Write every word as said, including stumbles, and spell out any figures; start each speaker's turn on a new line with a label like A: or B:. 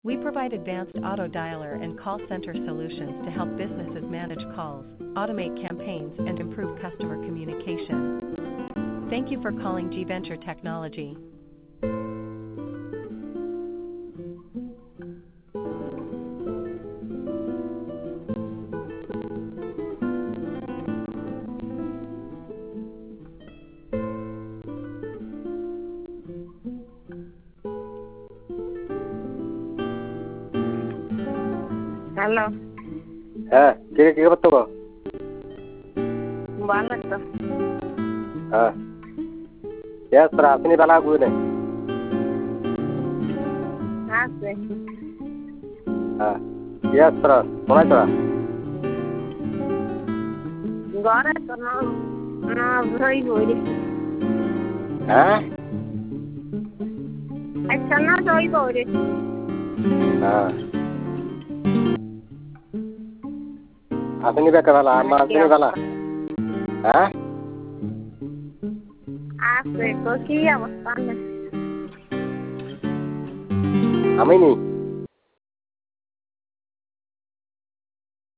A: We provide advanced auto dialer and call center solutions to help businesses manage calls, automate campaigns, and improve customer communication. Thank you for calling G Venture Technology.
B: Hello.
C: হ্যাঁ কে কি করতে গো?
B: ভালো তো।
C: হ্যাঁ yes sir আপনি বালা গুনে
B: আছে
C: হ্যাঁ yes sir কোনায় তো
B: ঘরে তো না না ভাই বইরে
C: হ্যাঁ
B: আচ্ছা না যাই বইরে
C: হ্যাঁ আপনি বেকা বালা আমা আপনি বালা হ্যাঁ
B: আছে তো কি অবস্থা
C: আমি নি